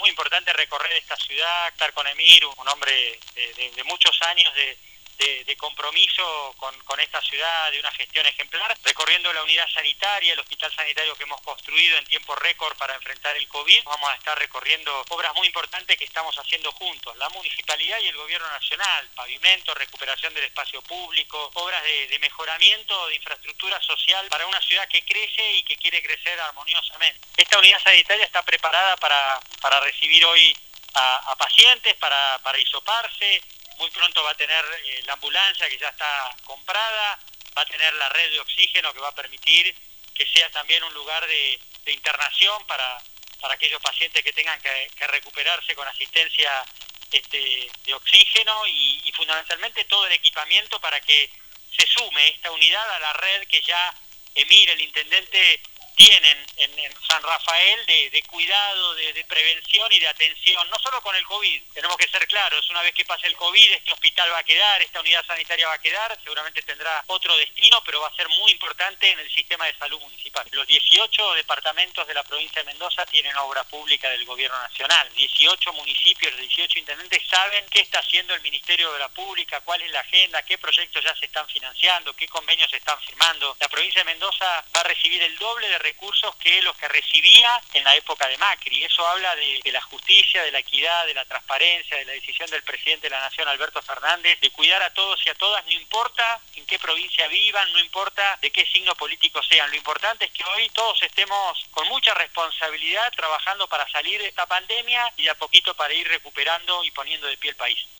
muy importante recorrer esta ciudad, estar con Emir, un hombre de muchos años de compromiso con esta ciudad, de una gestión ejemplar, recorriendo la unidad sanitaria, el hospital sanitario que hemos construido en tiempo récord para enfrentar el COVID. Vamos a estar recorriendo obras muy importantes que estamos haciendo juntos, la municipalidad y el gobierno nacional, pavimento, recuperación del espacio público, obras de mejoramiento de infraestructura social para una ciudad que crece y que quiere crecer armoniosamente. Esta unidad sanitaria está preparada para recibir hoy a pacientes, para hisoparse. Muy pronto va a tener la ambulancia que ya está comprada, va a tener la red de oxígeno que va a permitir que sea también un lugar de internación para aquellos pacientes que tengan que recuperarse con asistencia de oxígeno y fundamentalmente todo el equipamiento para que se sume esta unidad a la red que ya Emir, el intendente, tienen en San Rafael de cuidado, de prevención y de atención, no solo con el COVID. Tenemos que ser claros, una vez que pase el COVID, este hospital va a quedar, esta unidad sanitaria va a quedar, seguramente tendrá otro destino, pero va a ser muy importante en el sistema de salud municipal. Los 18 departamentos de la provincia de Mendoza tienen obra pública del gobierno nacional. 18 municipios, 18 intendentes saben qué está haciendo el Ministerio de Obra Pública, cuál es la agenda, qué proyectos ya se están financiando, qué convenios se están firmando. La provincia de Mendoza va a recibir el doble de recursos que los que recibía en la época de Macri. Eso habla de la justicia, de la equidad, de la transparencia, de la decisión del presidente de la Nación, Alberto Fernández, de cuidar a todos y a todas, no importa en qué provincia vivan, no importa de qué signo político sean. Lo importante es que hoy todos estemos con mucha responsabilidad trabajando para salir de esta pandemia y de a poquito para ir recuperando y poniendo de pie el país.